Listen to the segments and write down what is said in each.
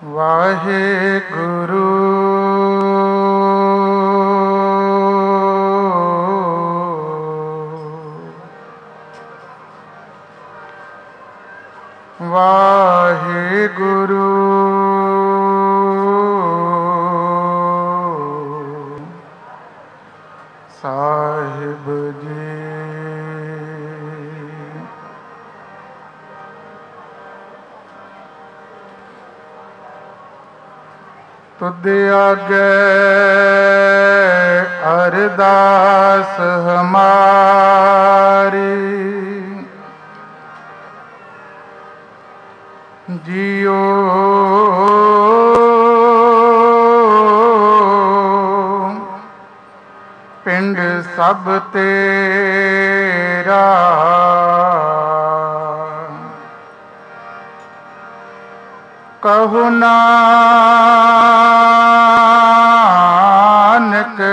ਵਾਹਿਗੁਰੂ ਵਾਹਿਗੁਰੂ ਸਾਹਿਬ ਜੀ। ਤੁਧ ਆਗੇ ਅਰਦਾਸ ਹਮਾਰੀ, ਜੀਓ ਪਿੰਡ ਸਭ ਤੇਰਾ, ਕਹੋ ਨਾਨਕ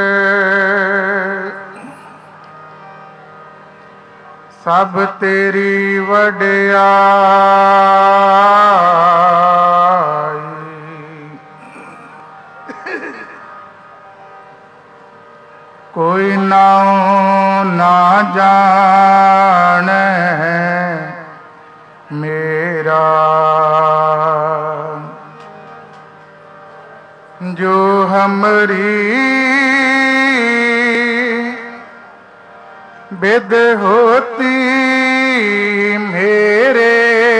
ਸਭ ਤੇਰੀ ਵਡਿਆਈ, ਕੋਈ ਨਾਉ ਨਾ ਜਾਣੈ ਮੇਰਾ, ਜੋ ਹਮਰੀ ਬਿਦ ਹੋਤੀ ਮੇਰੇ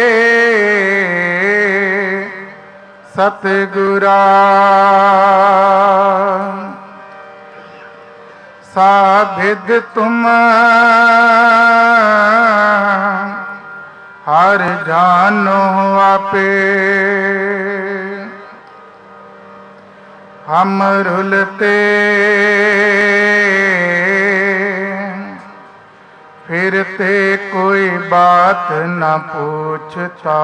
ਸਤਿਗੁਰਾ, ਸਾਭਿਦ ਤੁਮ ਹਰ ਜਾਨੋ ਆਪੇ, ਹਮ ਰੁਲਤੇ ਫਿਰਤੇ ਕੋਈ ਬਾਤ ਨਾ ਪੁੱਛਤਾ,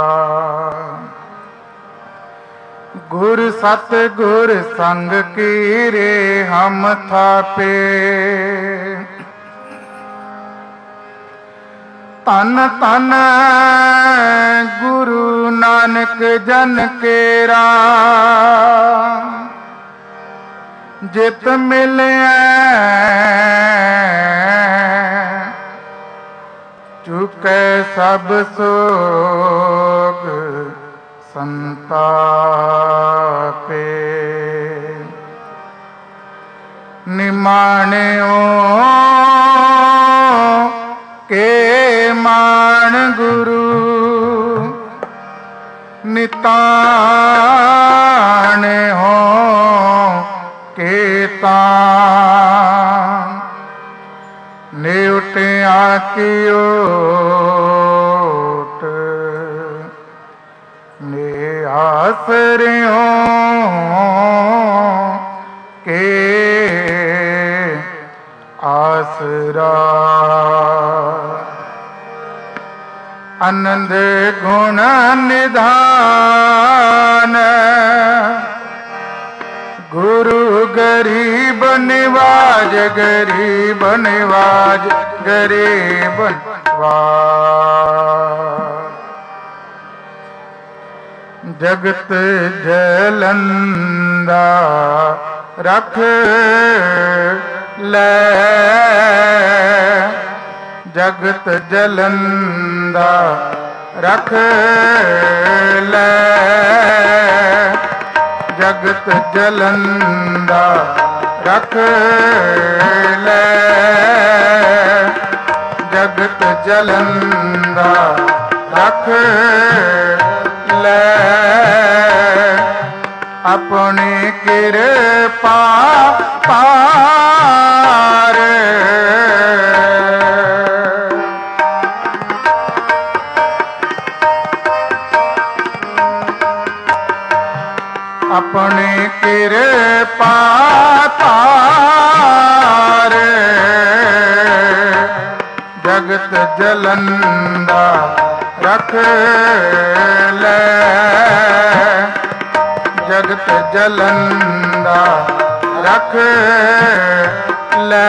ਗੁਰ ਸਤਿਗੁਰ ਸੰਗ ਕੀਰੇ ਹਮ ਥਾਪੇ, ਧੰਨ ਧੰਨ ਗੁਰੂ ਨਾਨਕ ਜਨ ਕੇਰਾ, ਜਿਤ ਮਿਲਿਆ ਚੁਕੈ ਸਭ ਸੋਗ ਸੰਤਾਪੇ, ਨਿਮਾਣਿਓ ਕੇ ਮਾਣ ਗੁਰੂ, ਨਿਤਾਣਿਓ ਕੇ ਤਾਣ, ਨਿਉਟਿਆ ਕੀ ਓਟ, ਨੇ ਆਸਰਿਓ ਕੇ ਆਸਰਾ, ਆਨੰਦ ਗੁਣ ਨਿਧਾਨ, ਗੁਰੂ ਗਰੀਬ ਨਿਵਾਜ, ਗਰੀਬ ਨਿਵਾਜ, ਗਰੀਬ ਨਿਵਾਜ, ਜਗਤ ਜਲੰਦਾ ਰਖ ਲੈ, ਜਗਤ ਜਲੰਦਾ ਰਖ ਲੈ, ਜਗਤ ਜਲੰਦਾ ਰਖ ਲੈ, ਜਗਤ ਜਲੰਦਾ ਰਖ ਲੈ, ਆਪਣੀ ਕਿਰਪਾ ਪਾਰ, ਆਪਣੀ ਕਿਰਪਾ ਤਾਰ, ਜਗਤ ਜਲੰਦਾ ਰਖ ਲੈ, ਜਗਤ ਜਲੰਦਾ ਰਖ ਲੈ,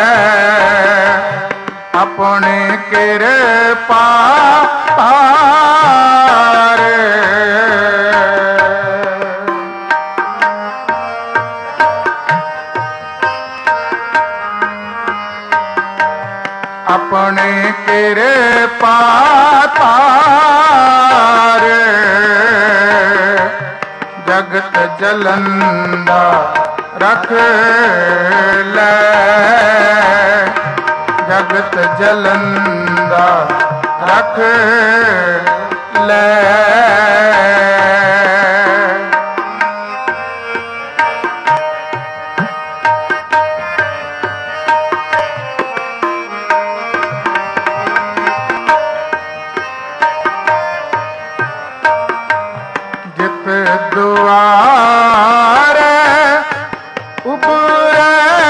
ਆਪਣੀ ਕਿਰਪਾ ਤਾਰ, ਲੈ। ਜਿਤ ਦੁਆਰੇ ਉਪਰੇ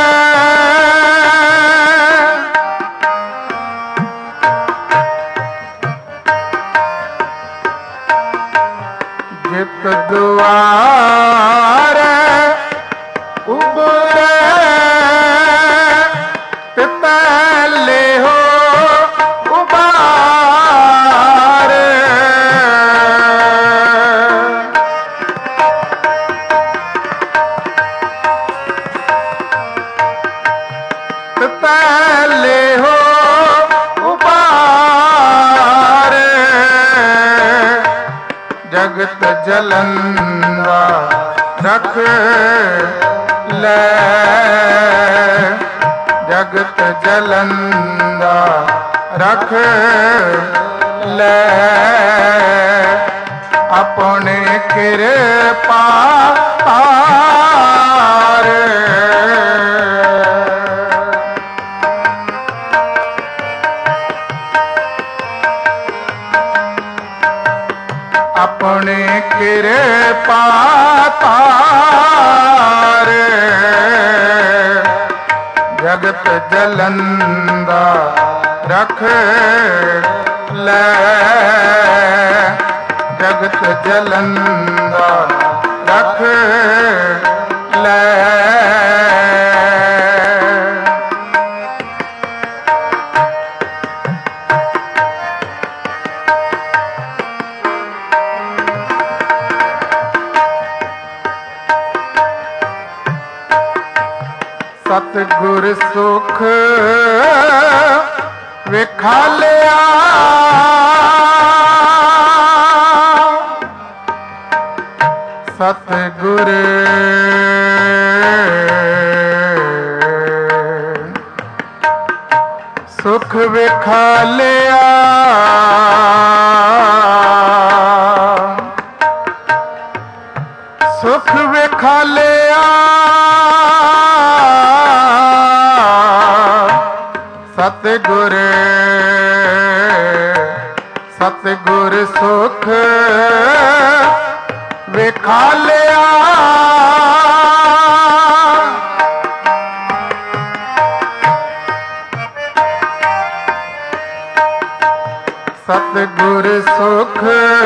ਜਿਤ ਦੁਆਰੇ ਉਪਰੇ ਤਿਤੈ ਲਿਹੋ ਉਬਾਰੇ। ਤਿਤੈ ਲਿਹੋ ਉਬਾਰੇ ਜਗਤ ਜਲੰਦਾ ਰਖ ਲੈ। ਜਗਤ ਜਲੰਦਾ ਰਖ ਲੈ। ਆਪਣੇ ਕਿਰਪਾ ਪਾਰ ਆਪਣੇ ਕਿਰਪਾ ਤਾਰ ਜਗਤ ਜਲੰਦਾ ਰਖ ਲੈ। ਜਗਤ ਜਲੰਦਾ ਰਖ ਲੈ। ਸਤਿਗੁਰ ਸੁਖ ਵਿਖਾਲਿਆ ਸਤਿਗੁਰ ਸੁਖ ਵਿਖਾਲਿਆ ਸੁਖ ਵਿਖਾਲਿਆ ਸਤਿਗੁਰ ਸਤਿਗੁਰ ਸੁਖ ਵਿਖਾਲਿਆ ਸਤਿਗੁਰ ਸੁਖ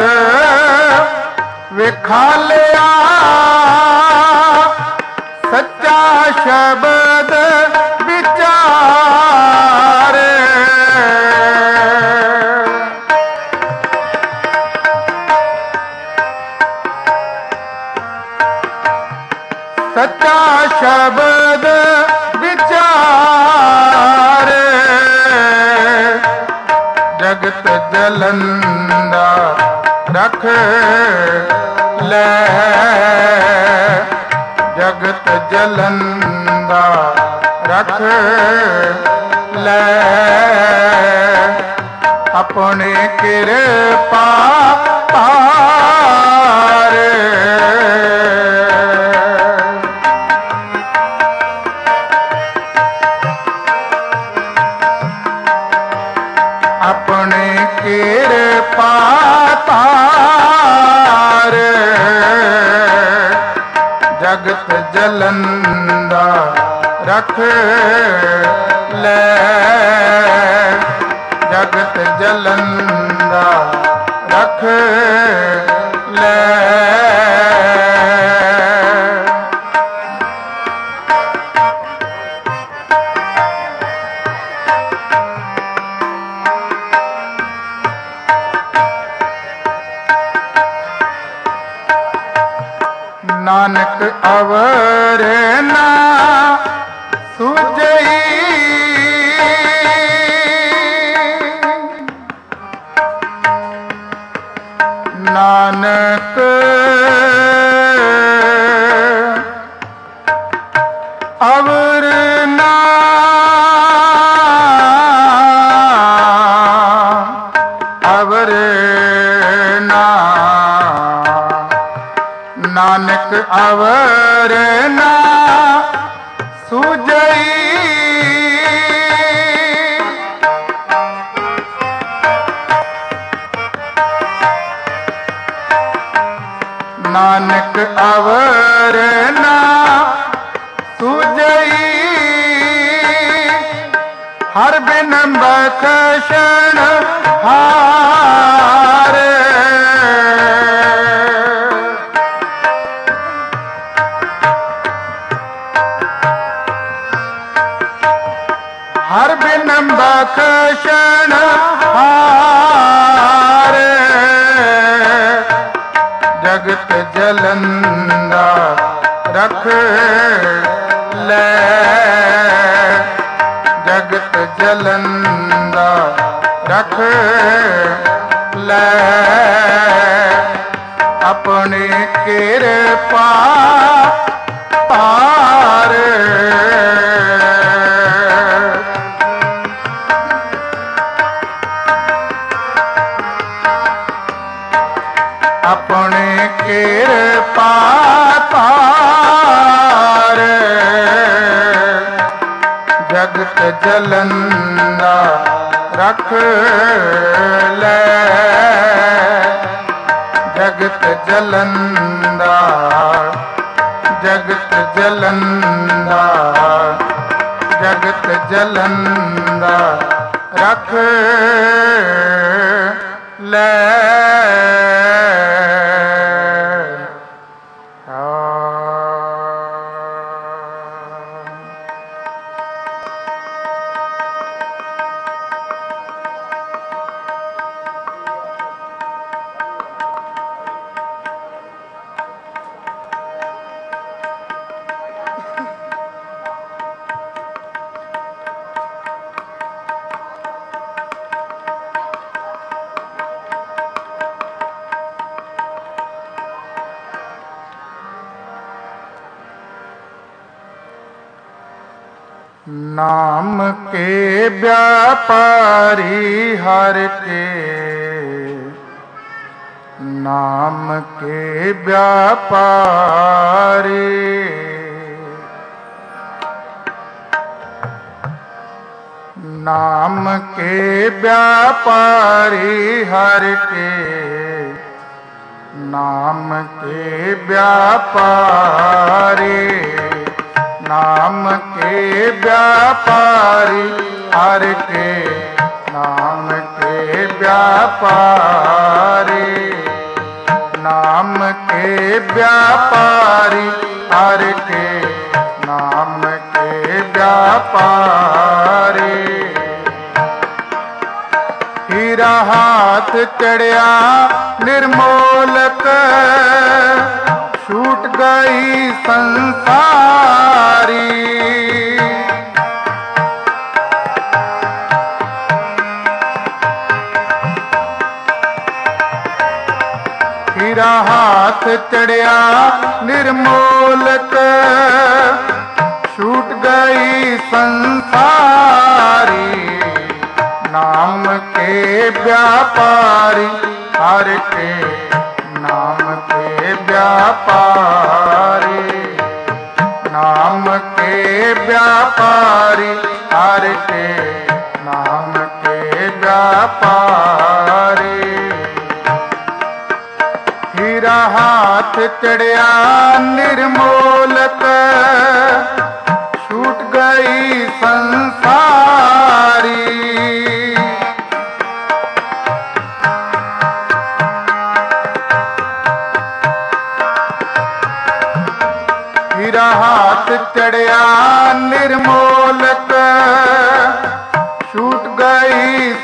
ਵਿਖਾਲਿਆ ਸੱਚਾ ਸ਼ਬਦ ਵਿਚਾਰ ਸੱਚਾ ਸ਼ਬਦ ਵਿਚਾਰ ਜਗਤ ਜਲੰਦਾ ਰਖ ਲੈ। ਜਗਤ ਜਲੰਦਾ ਰਖ ਲੈ। ਆਪਣੇ ਕਿਰਪਾ ਪਾਰ ਆਪਣੇ ਕਿਰਪਾ ਤਾਰ ਜਗਤ ਜਲੰਦਾ ਰਖ ਲੈ। ਜਗਤ ਜਲੰਦਾ ਰਖ ਲੈ। ਨਾਨਕ ਅਵਰ ਨਾ ਸੁਝਈ ਨਾਨਕ ਅਵਰ ਨਾ ਅਵਰ ना, नानक अवर ना सूझई। नानक अवर ना सूझई, हर बिन बख्शण हार। हर बिन बख्शण हार, जगत जलंदा रख ले। जगत जलंदा रख ले, अपनी कृपा पार। अपने कृपा पार, जगत जलंदा रख ले। जगत जलंदा, जगत जलंदा, जगत जलंदा रख ले। नाम के व्यापारी हर के, नाम के व्यापारी। नाम के व्यापारी हर के, नाम के व्यापारी। नाम के व्यापारी हर के, नाम के व्यापारी। नाम के व्यापारी हर के, नाम के व्यापारी। हीरा हाथ चढ़िया निर्मोलक, छूट गई संसारी। हीरा हाथ चढ़िया निर्मोलक, छूट गई संसारी। नाम के व्यापारी हर के, नाम के व्यापारी। नाम के व्यापारी हर के, नाम के व्यापारी। हीरा हाथ चढ़िया निर्मोलक, छूट गई संसारी। हीरा हाथ चढ़िया निर्मोलक, छूट गई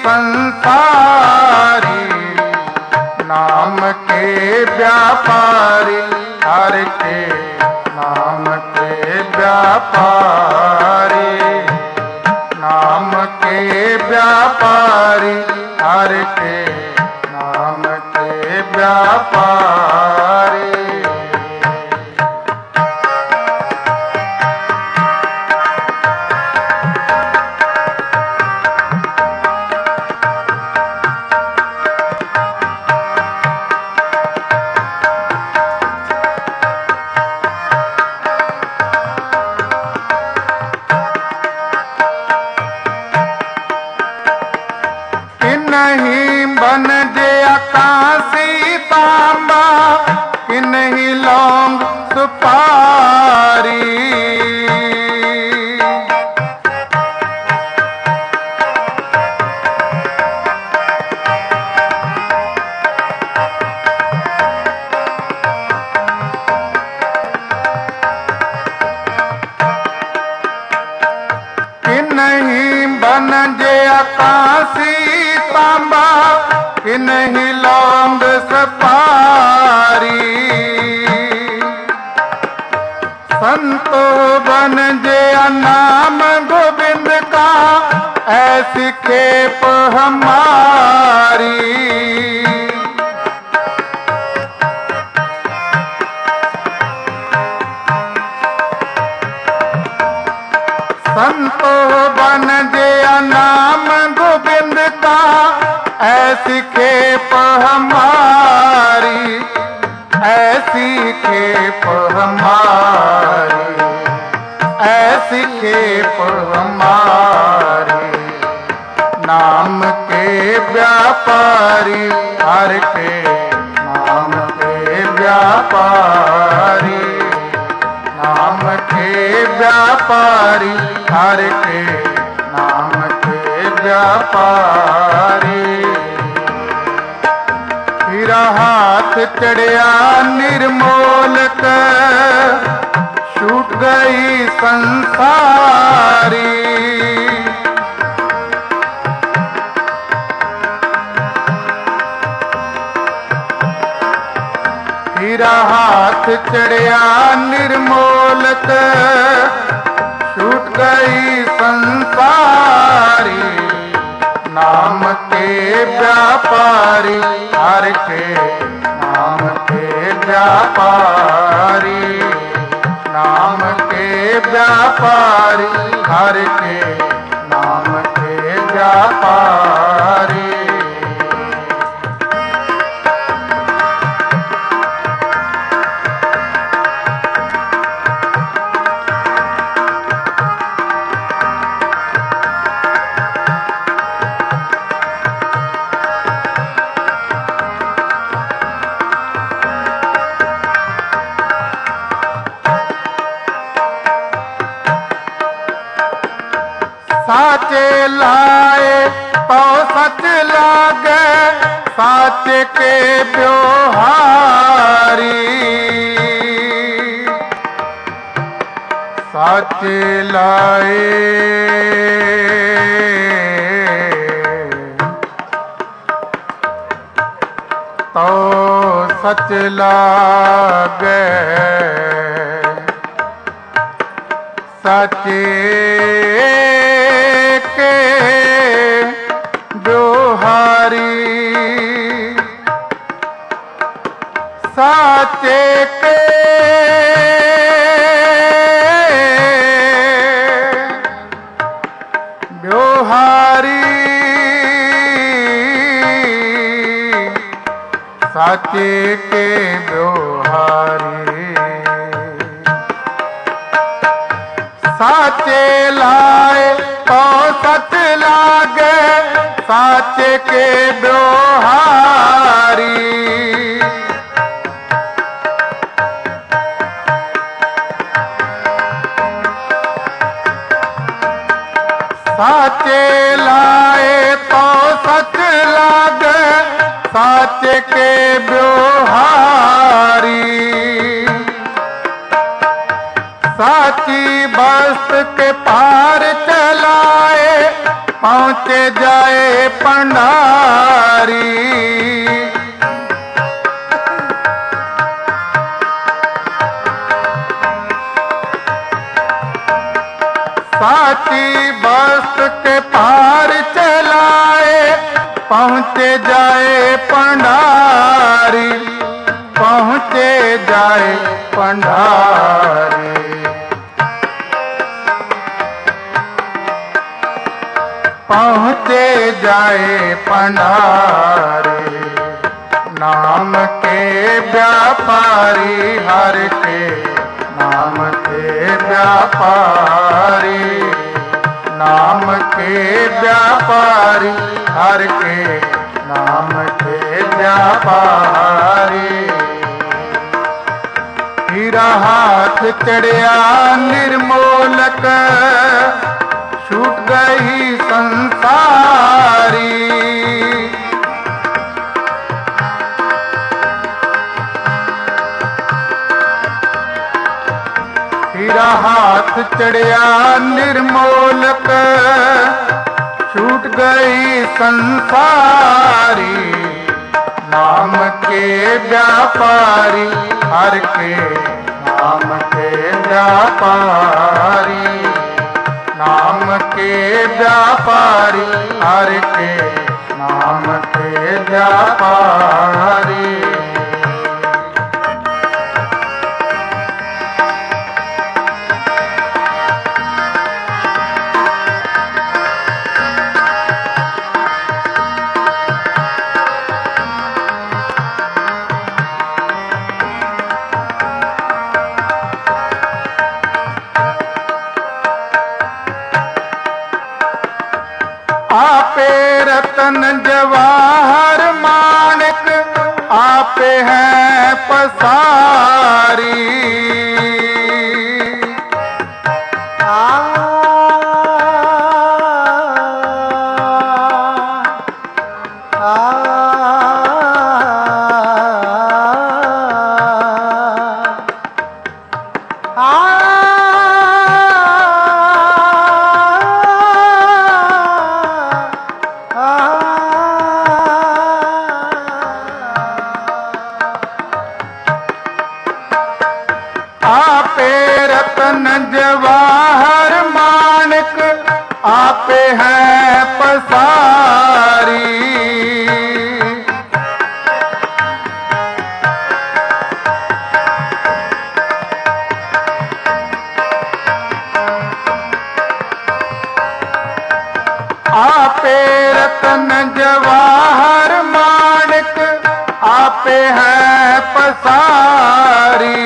संसारी। नाम के व्यापारी हर के, नाम के व्यापारी। नाम के व्यापारी हर के, नाम के व्यापारी। नहीं लौंग सपारी। संतो बन जया नाम गोविंद का, ऐसी खेप हमारी। संतो बन जया नाम गोविंद का, ऐसी खेप हमारी, ऐसी खेप हमारी, ऐसी खेप हमारी। नाम के व्यापारी, हर के नाम के व्यापारी, नाम के व्यापारी, हर के नाम के व्यापारी। फिर हाथ चढ़िया निर्मोलक, छूट गई संसारी। फिर हाथ चढ़िया निर्मोलक, छूट गई संसारी। नाम के व्यापारी, हर के नाम के व्यापारी, नाम के व्यापारी, हर के नाम के व्यापारी। साचे लाए तो सच लागे, साचे के ब्योहारी। साचे लाए तो सच लागे, साचे के ब्योहारी। साचे के ब्योहारी, साचे के ब्योहारी। साचे लाए तो सच लागे, साचे के ब्योहारी। साचे लाए तो सच लागे, साचे के ब्योहारी। साची बस्त के पार चलाए, पहुँचे जाए पंडारी। साची बस्त के पार चलाए, पहुँचे जाए पंडारी, पहुँचे जाए पंडारी। पहुँचे जाए पंडारी। नाम के व्यापारी, हर के नाम के व्यापारी, नाम के व्यापारी, हर के नाम के व्यापारी। हीरा हाथ चढ़िया निर्मोलक, छूट गई संसारी। हीरा हाथ चढ़िया निर्मोलक, छूट गई संसारी। नाम के व्यापारी, हर के नाम के व्यापारी, नाम के व्यापारी, हर के नाम के व्यापारी। आपे रतन जवाहर माणिक, आपे हैं पसारी। आपे रतन जवाहर माणिक, आपे हैं पसारी। आपे रतन जवाहर माणिक, आपे हैं पसारी।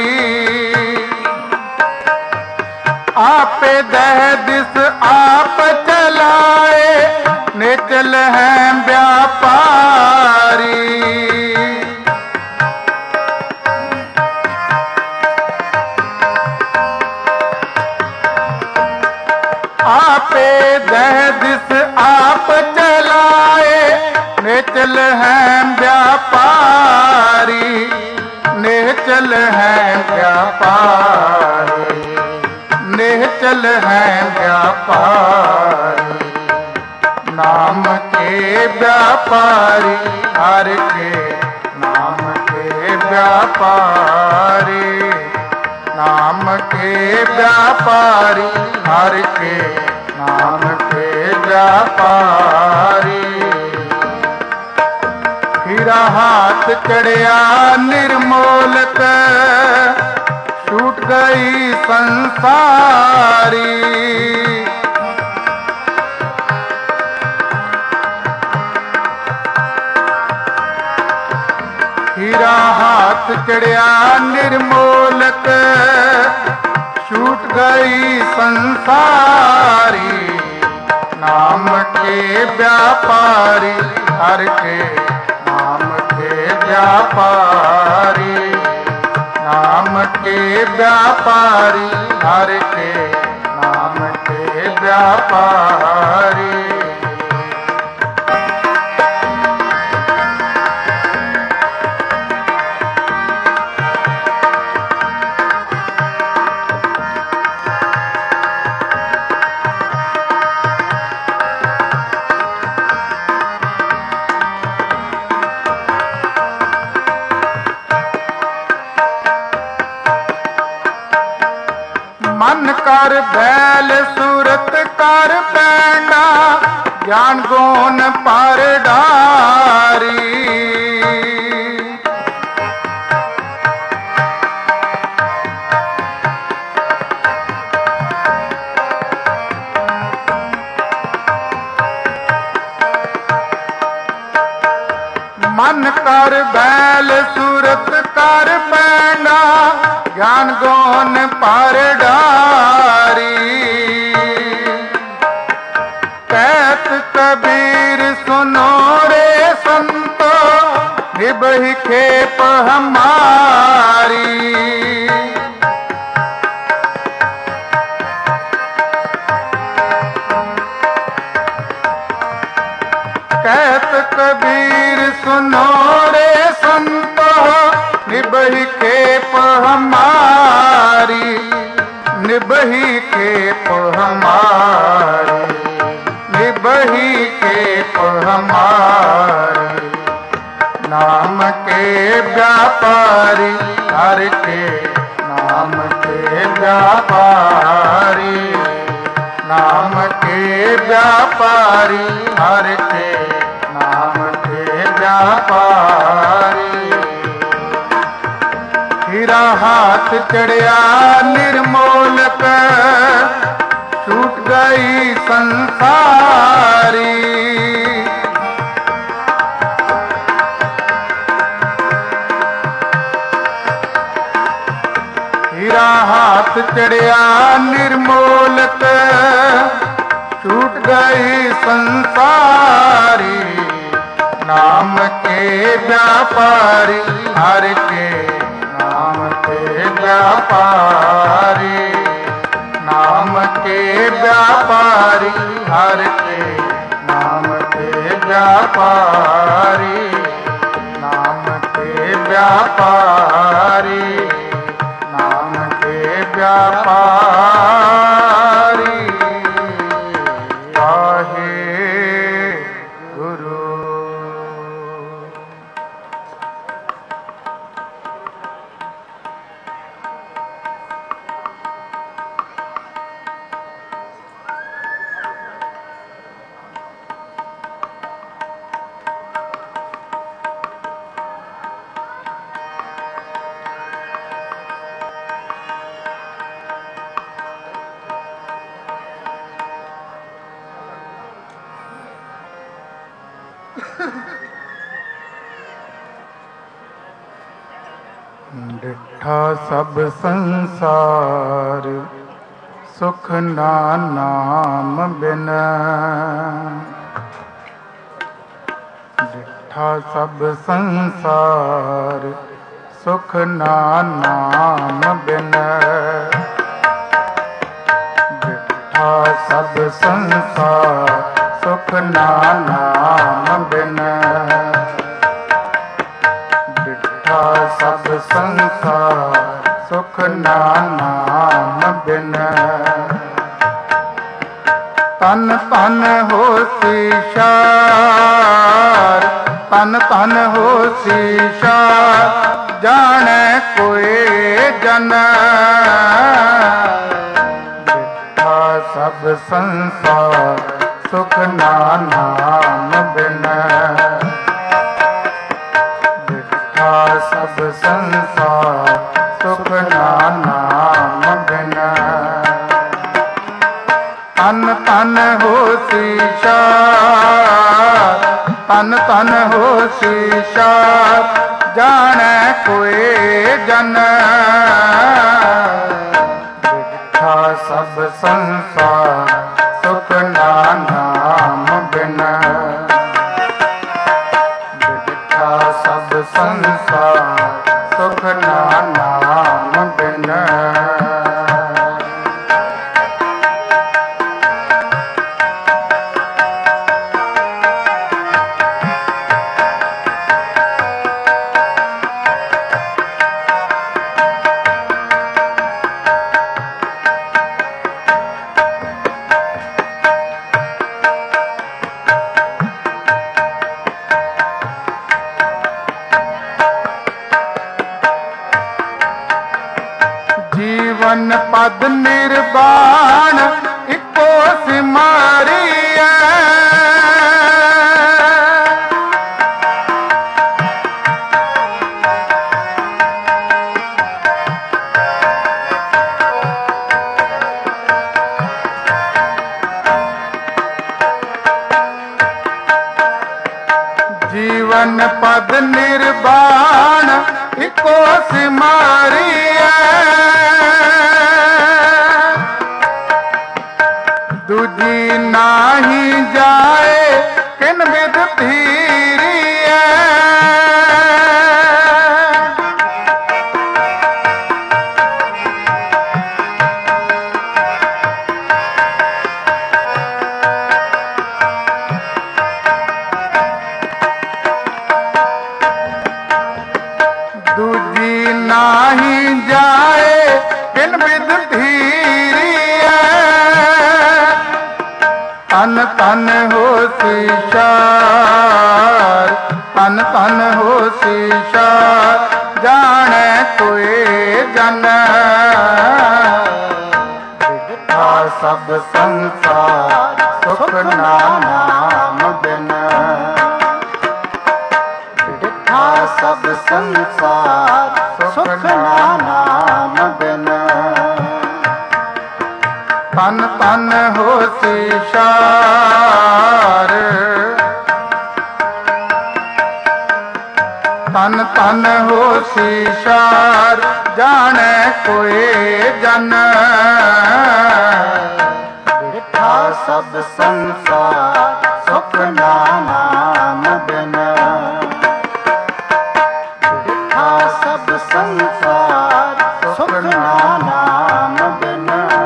आपे दह दिस आप चलाए, निचल हैं व्यापारी। आपे दह दिस आप चलाए, निचल हैं व्यापारी, निचल हैं व्यापारी, निचल हैं व्यापारी। नाम के व्यापारी, हर के नाम के व्यापारी, नाम के व्यापारी, हर के नाम के व्यापारी। हीरा हाथ चढ़िया निर्मोलक, छूट गई संसारी। हीरा हाथ चढ़िया निर्मोलक, छूट गई संसारी। नाम के व्यापारी, हर के नाम के व्यापारी, नाम के व्यापारी, हर के नाम के व्यापारी। मन कर बैल सूरत कर पैंडा, ज्ञान गुण पर डारी। मन कर बैल सूरत कर पैंडा, ज्ञान गुण पर डारी। कहत कबीर सुनो रे संतो, निभहि खेप हमारी। कहत कबीर सुनो रे संतो, निभहि खेप हमारी, निभहि खेप हमारी, निभहि खेप हमारी। ना नाम के व्यापारी, हर के नाम के व्यापारी, नाम के व्यापारी, हर के नाम के व्यापारी। हीरा हाथ चढ़िया निर्मोलक, छूट गई संसारी। हीरा हाथ चढ़िया निर्मोलक, छूट गई संसारी। नाम के व्यापारी, हर के नाम के व्यापारी, नाम के व्यापारी, हर के नाम के व्यापारी, नाम के व्यापारी, नाम के व्यापारी। वाहे गुरु। डिठा सब संसार, सुख ना नाम बिन। डिठा सब संसार, सुख ना नाम बिन। डिठा सब संसार, सुख ना नाम बिन। डिठा सब संसार, सुख ना नाम बिन। तन तन होसी शार, तन तन होसी शार, जाने कोई जन। डिठा सब संसार, सुख ना नाम बिन। डिठा सब संसार, सुख ना नाम बिन। तन तन होसी शार, तन तन होसी शार, जाने कोई जन। डिठा सब संसार, सुख ना नाम बिन। डिठा सब संसार, सुख ना नाम बिन। जीवन पद निर्वाण, इको सिमारी है। जीवन पद निर्वाण, इको सिमारी है। दूजी नाही जाए, किन विद धीरी है। दूजी नाही जाए, किन विद धीरी है। तन तन होसी शार, ਤਨ ਤਨ ਹੋਸੀ ਸ਼ਾਰ ਜਾਣੈ ਕੋਏ ਜਨ ਵਿਦਿਆ ਸਭ ਸੰਸਾਰ ਸੁਖ ਨਾਮ ਬਿਨ ਵਿਦਿਆ ਸਭ ਸੰਸਾਰ ਸੁਖ ਨਾਮ ਬਿਨ ਤਨ ਤਨ ਹੋਸੀ ਸ਼ਾਰ ਤਨ ਤਨ ਹੋਸੀ ਸ਼ਾਰ ਜਾਣੈ ਕੋਏ ਜਨ ਵਿਦਿਆ ਸਭ ਸੰਸਾਰ ਸੁਖ ਨਾਮ ਬਿਨ ਵਿਦਿਆ ਸਭ ਸੰਸਾਰ ਸੁਖ ਨਾਮ ਬਿਨ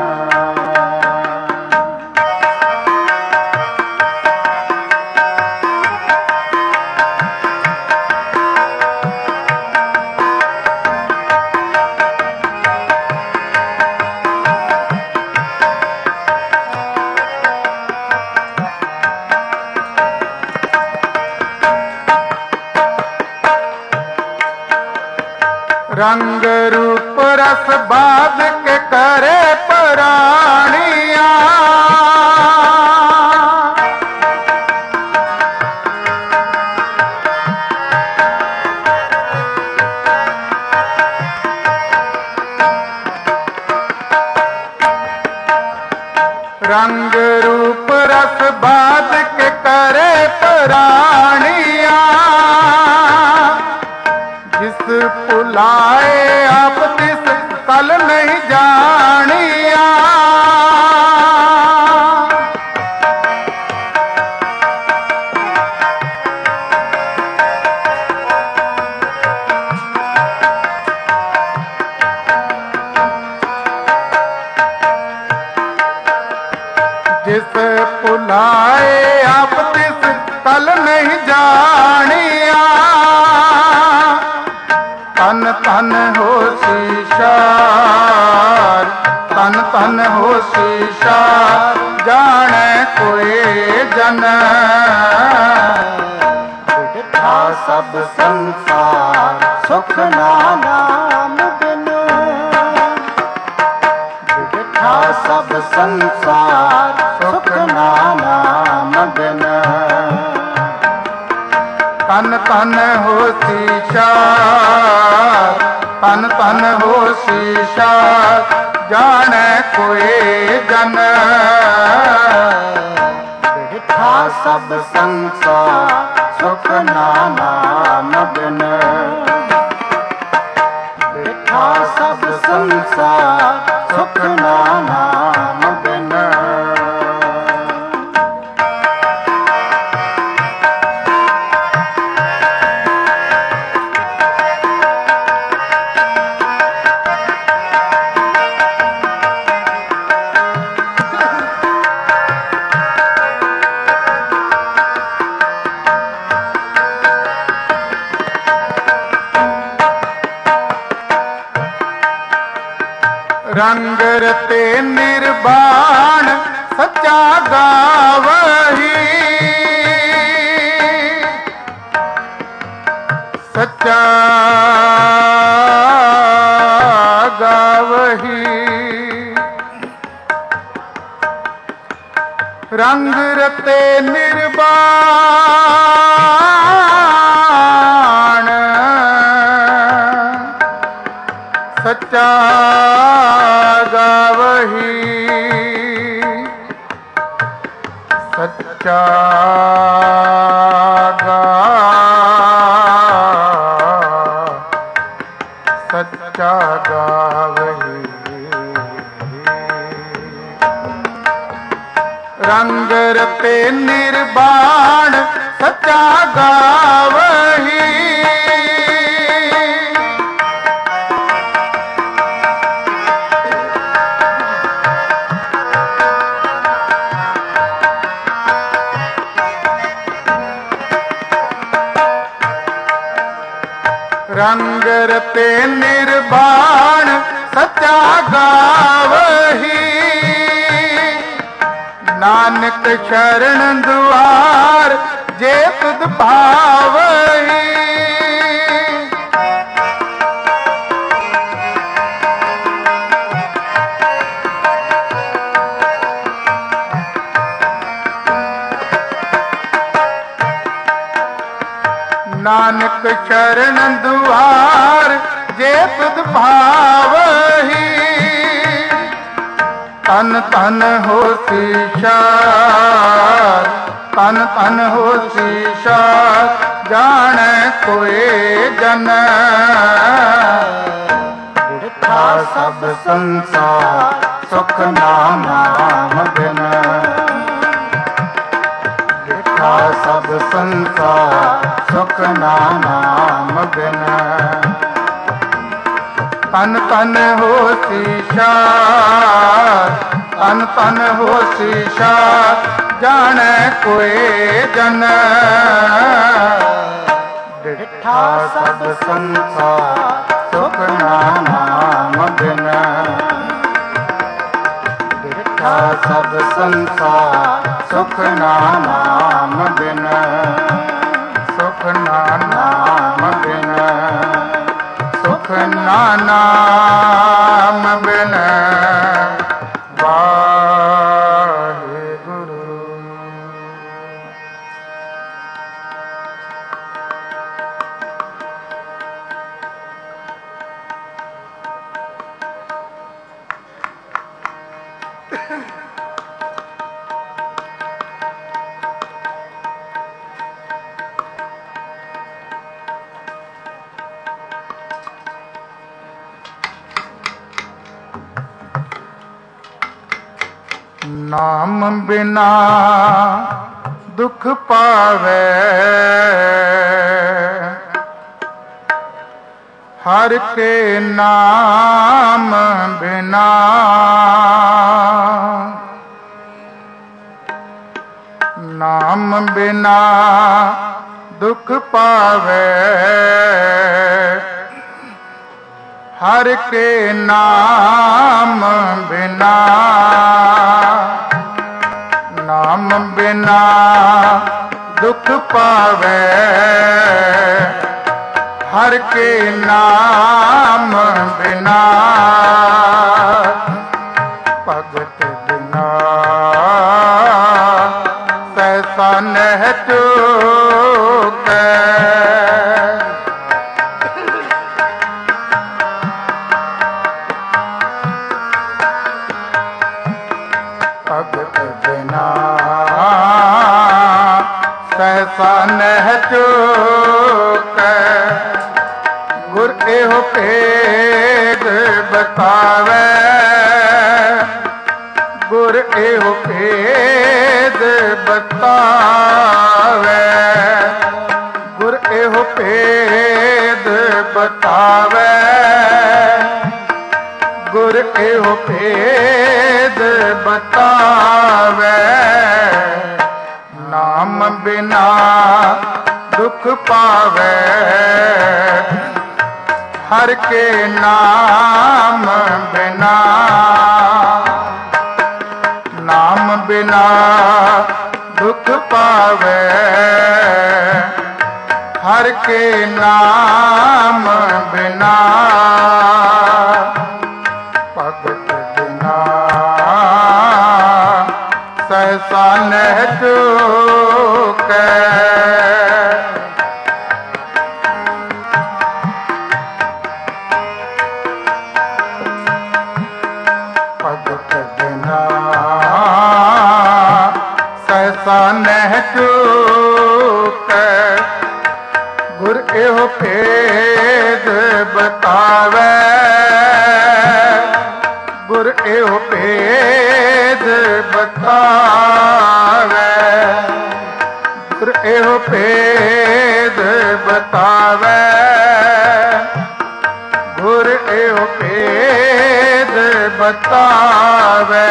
रंग रूप रस बाध के करे प्राणिया रंग रूप रस बाध के करे प्राणिया जिस पुलाए आप तिस कल नहीं जानिया जिस पुलाए आप तिस कल नहीं जानिया तन तन होसी शार तन तन होसी शार जाने कोई जन विदिया सब संसार सुख नाम बिन विदिया सब संसार सुख नाम बिन तन तन होसी शार तन तन होसी शार जाने कोई जन विदिया सब संसार सुख नाम बिन विदिया सब संसार सुख नाम बिन रंग रते निर्वाण सच्चा गावही सच्चा गावही रंग रते निर्वाण सच्चा गावही सच्चा सच्चा गावही रंग रते निर्वाण सच्चा गावही रंग रते निर्वाण सच्चा गावही नानक शरण दुआर जे तुद भावही। नानक शरण दुआर जे तुद भावही। तन तन होसी शार, तन तन होसी शार, जाने कोई जन। बिरथा सब संसार सुख नाम बिन। बिरथा सब संसार सुख नाम बिन। तन तन होसी शार, तन तन होसी शार, जाने कोई जन। डिठा सब संसार सुख नाम बिन। डिठा सब संसार सुख नाम बिन। सुख नाम बिन, सुख नाम बिन। वाहिगुरु। नाम बिना दुख पावे, हर के नाम बिना। नाम बिना दुख पावे, हर के नाम बिना। नाम बिना दुख पावे, हर के नाम बिना। भगत बिना सहसा नह चूकै। भगत बिना सहसा नह चूकै। गुर एहो भेद बतावे, गुर एहो भेद बतावे। गुर एहो भेद बतावे, गुर एहो भेद बतावे। नाम बिना दुख पावे, हर के नाम बिना। नाम बिना दुख पावे, हर के नाम बिना। भगत बिना सहसा नह चूकै। भगत बिना सहसा नह चूकै। गुर एहो भेद बतावे, गुर एहो भेद बतावे। गुर एहो भेद बतावे, गुर एहो भेद बतावे।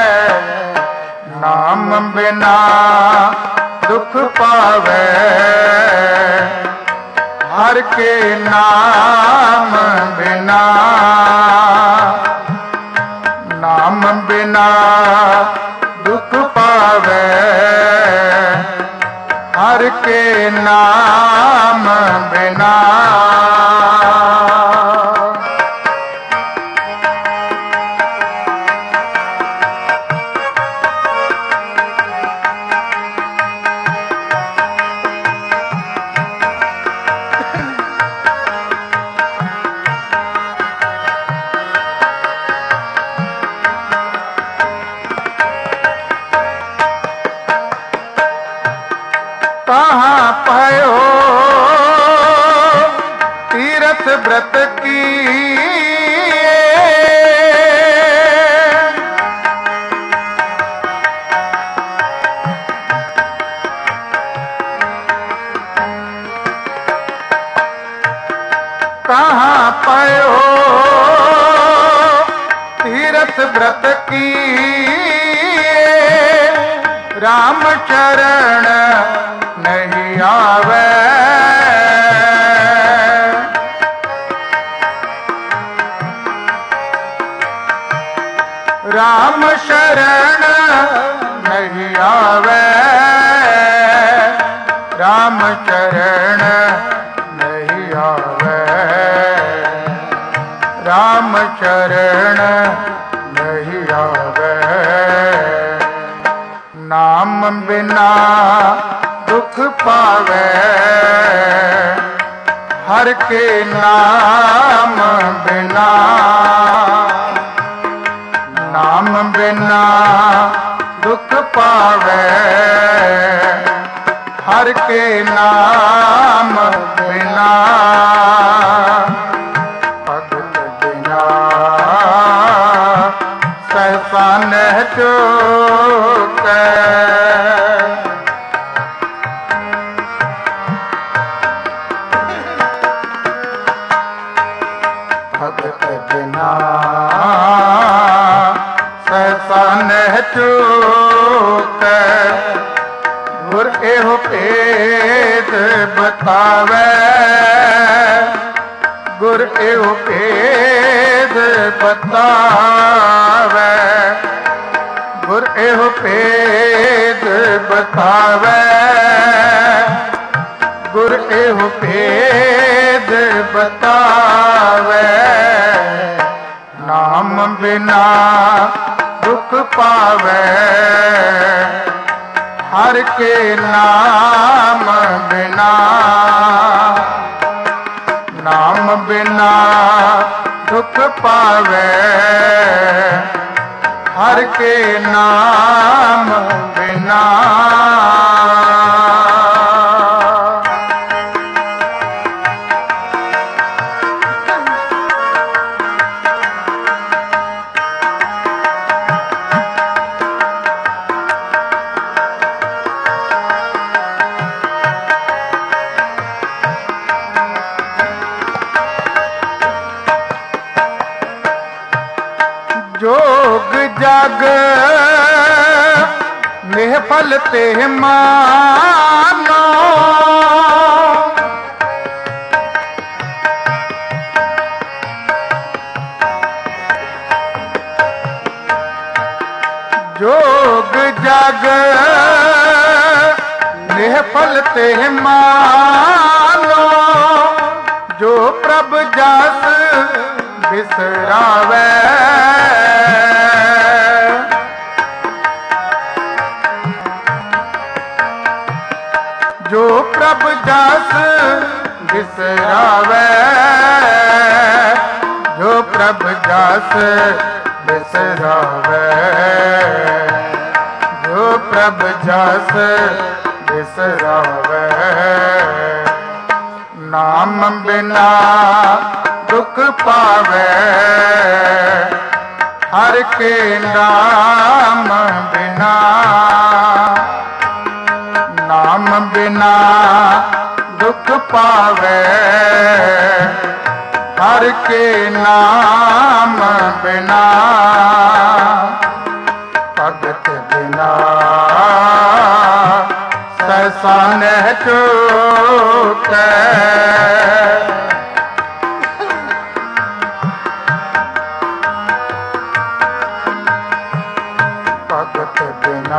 नाम बिना दुख पावे, हर के नाम बिना। नाम बिना दुख पावे, हर व्रत कीए, कहाँ पयो तीरथ व्रत कीए, राम चरण नहीं आवे, राम शरण नहीं आवे, राम चरण नहीं आवे, राम चरण नहीं आवे। नाम बिना दुख पावे, हर के नाम बिना, नाम बिना दुख पावे, हर के नाम बिना, भगत बिना सहसा न चूकै, भगत बिना सहसा न चूकै, गुर एहो भेद बतावे, गुर एहो भेद बतावे, गुर एहो भेद बतावे, गुर एहो भेद बतावे। नाम बिना दुख पावे, हर के नाम बिना, नाम बिना दुख पावे, हर के नाम बिना। जोग जग निहफल ते मानो, जोग जग निहफल ते मानो, जो प्रभ जस बिसरावे, जो प्रभ जस बिसरावे, जो प्रभ जस बिसरावे, जो प्रभ जस बिसरावे। नाम बिना दुख पावे, हर के नाम बिना, नाम बिना दुख पावे, हर के नाम बिना, भगत बिना सहसा न चूकै, भगत बिना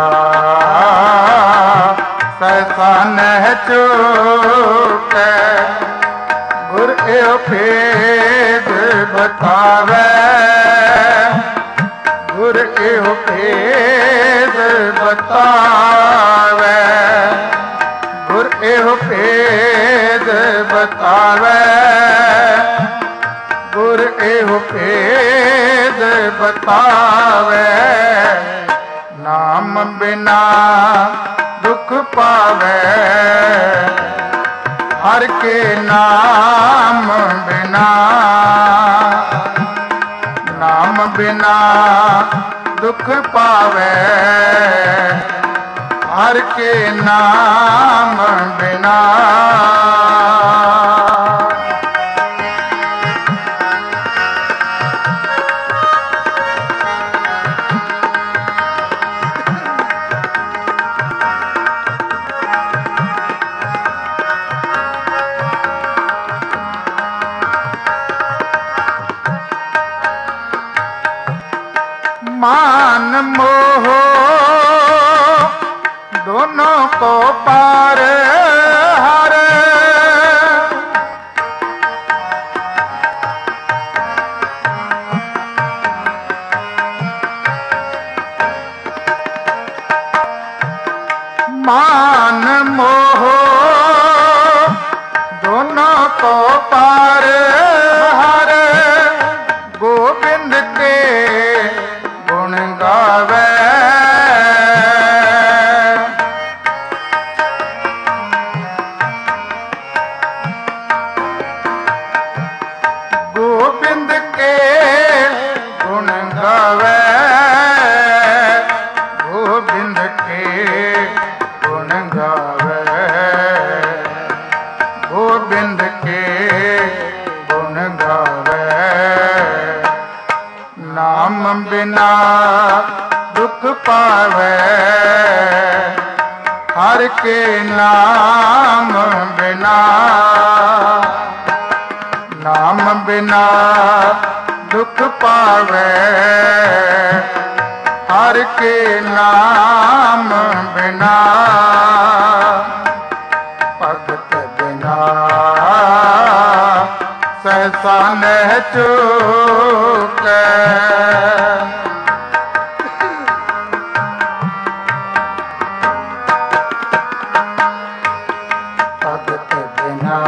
सहसा न चूकै, गुर एहो भेद बतावे, गुर एहो भेद बतावे, गुर एहो भेद बतावे, गुर एहो भेद बतावे। नाम बिना दुख पावे, हर के नाम बिना, बिना दुख पावे, हर के नाम बिना। मान मोह दोनों को पार हर, मान मोह दोनों को पार हर, गोविंद के गुण गावे। गोविंद के गुण गावे, गोविंद के गुण गावे, गोविंद के गुण गावे। नाम बिना दुख पावे, हर के नाम बिना। नाम बिना दुख पावे, हर के नाम बिना। भगत बिना सहसा न चूके, भगत बिना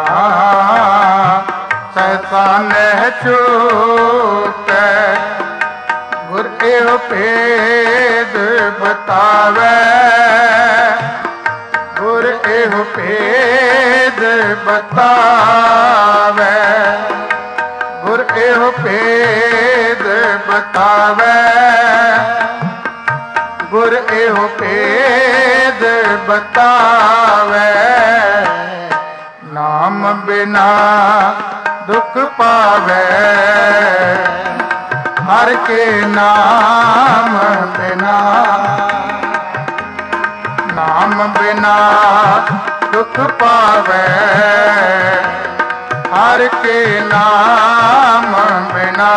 सहसा न चूके। गुर एहो भेद बतावे, गुर एहो भेद बतावे, गुर एहो भेद बतावे, गुर एहो भेद बतावे। नाम बिना दुख पावे, हर के नाम बिना। नाम बिना दुख पावे, हर के नाम बिना।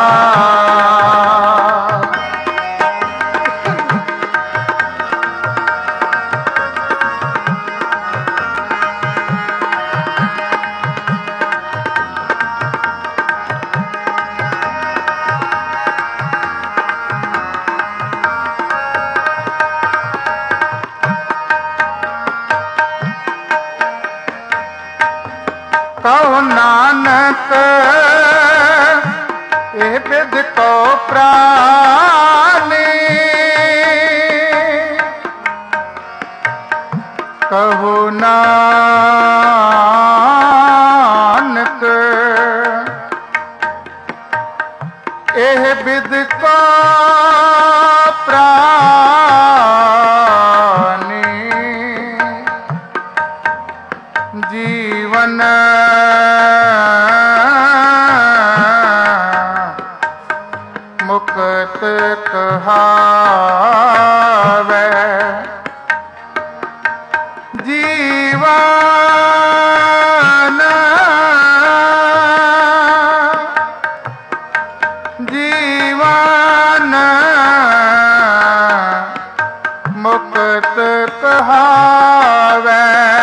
कहो नानक ए विद को प्राणी, कहो नानक ए विद को प्राणी। जीवन मुक्त कहावे, जीवन जीवन मुक्त कहावे,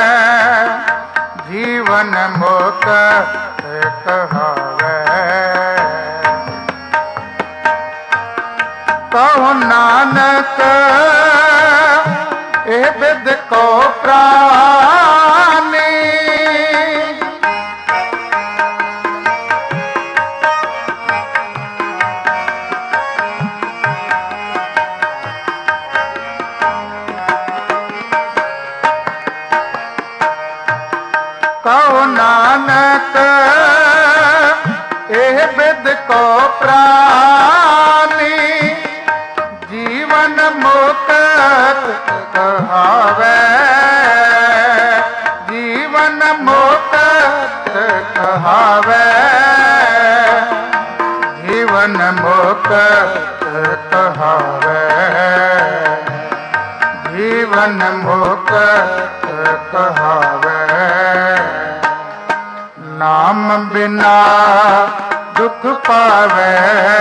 जीवन मुक्त कहावे। कहो नानक ए विद को प्राणी, कहो नानक ए विद को प्राणी। जीवन मुक्त कहावे, जीवन मुक्त कहावे। नाम बिना दुख पावे,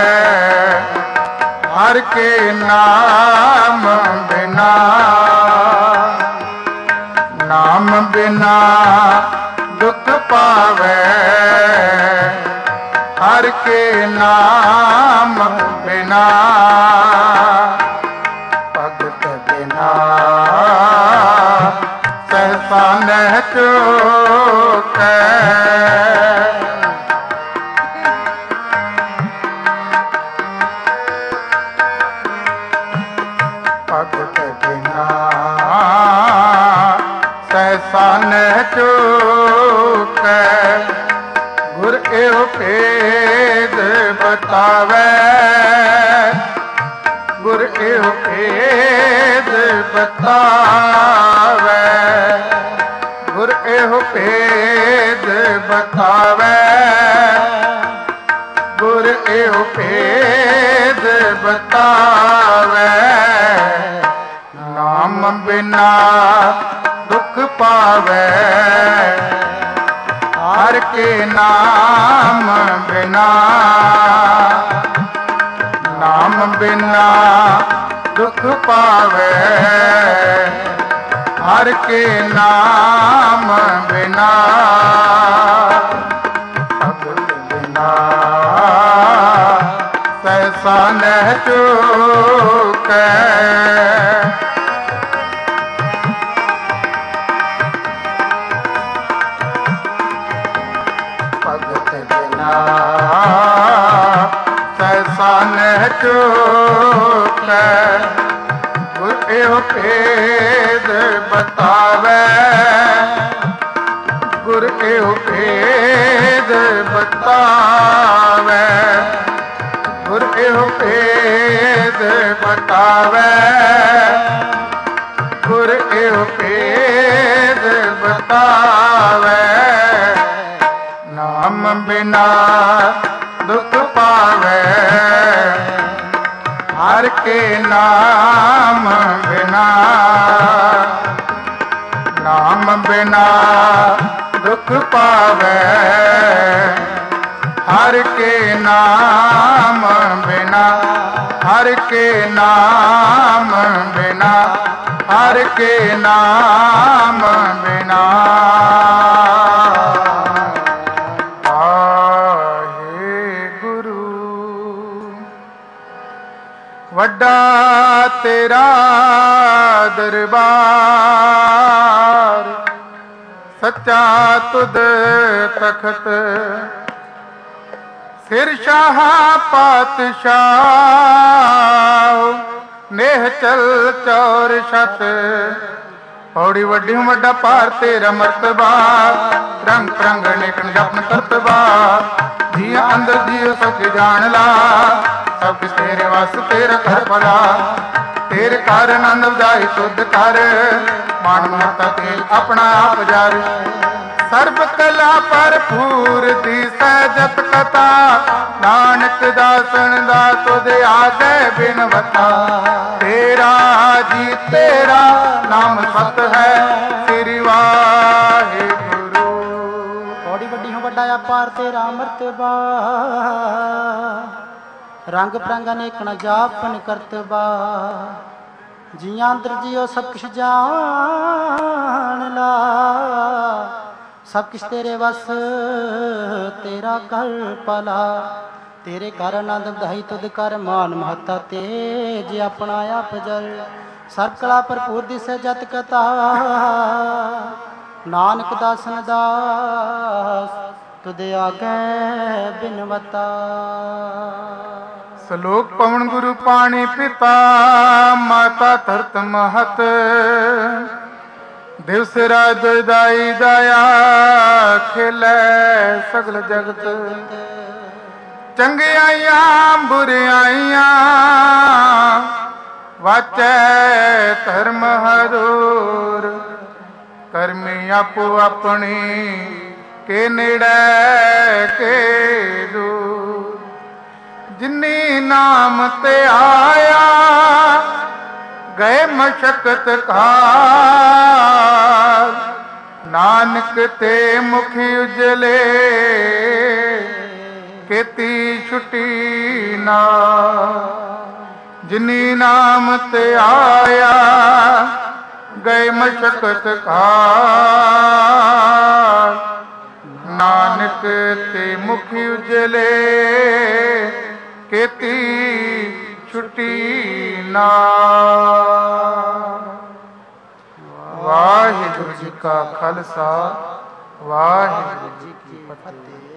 हर के नाम बिना, नाम बिना दुख पावे, हर के नाम बिना, भगत बिना सहसा न चूकै। भगत बिना सहसा न चूकै, गुर एहो भेद बतावे, गुर एहो भेद बतावे, गुर एहो भेद बतावे, गुर एहो भेद बतावे। नाम बिना दुख पावे, हर के नाम बिना, नाम बिना दुख पावे, हर के नाम बिना, भगत बिना सहसा न चूकै। भगत बिना सहसा न चूकै, गुर एहो भेद बतावे, गुर एहो भेद बतावे, गुर एहो भेद बतावे, गुर एहो भेद बतावे। नाम बिना दुख पावे, हर के नाम बिना, नाम बिना दुख पावे, हर के नाम बिना, हर के नाम बिना, हर के नाम बिना। वड्डा तेरा दरबार, सच्चा तुद तखत, सिर शाह पातशाह, नेह चल चौर छत। पौड़ी वड्डी वड्डा पार तेरा मरतबा, रंग रंग नेकन जपन करतबा। जिया अंदर जियो सब जान ला, सब कुछ तेरे वास तेरा कर भला। तेरे कारण आनंद बधाई शुद्ध कर, मान ममता तेल अपना आप जार। सर्ब कला भरपूर दी सहजत कथा, नानक दासन दा तुद आगे बिनवता। तेरा जी तेरा नाम सत है, श्री वाहिगुरु। बड़ी वड्डी हो वड्डा अपार तेरा मर्तबा, रंग प्रंग अनेक न जापन करतबा। जिया अंदर जियो सब कुछ जान ला, सब कुछ तेरे वस तेरा कर भला। तेरे कर आनंद बधाई तुद कर, मान महता तेज अपना आप जल। सर्व कला भरपूर दिस जत कथा, नानक दासन दास तुद आगे बिनवता। श्लोक पवन गुरु पाणी पिता, माता धरत महत। दिवस राज दाई दाया, खेलै सगल जगत। चंगियाइयां बुरियाइयां, वाचै धर्म हरूर। करमी आपो अपनी, के नेड़े के दूर। जिन नाम ते आया गए मशक्कत काल नानक ते मुख उजले केती छुटी ना जिनी नाम ते आया गए मशक्कत काल नानक ते मुख उजले केती छुटी ना। वाहिगुरु जी का खालसा वाहिगुरु जी की फतेह।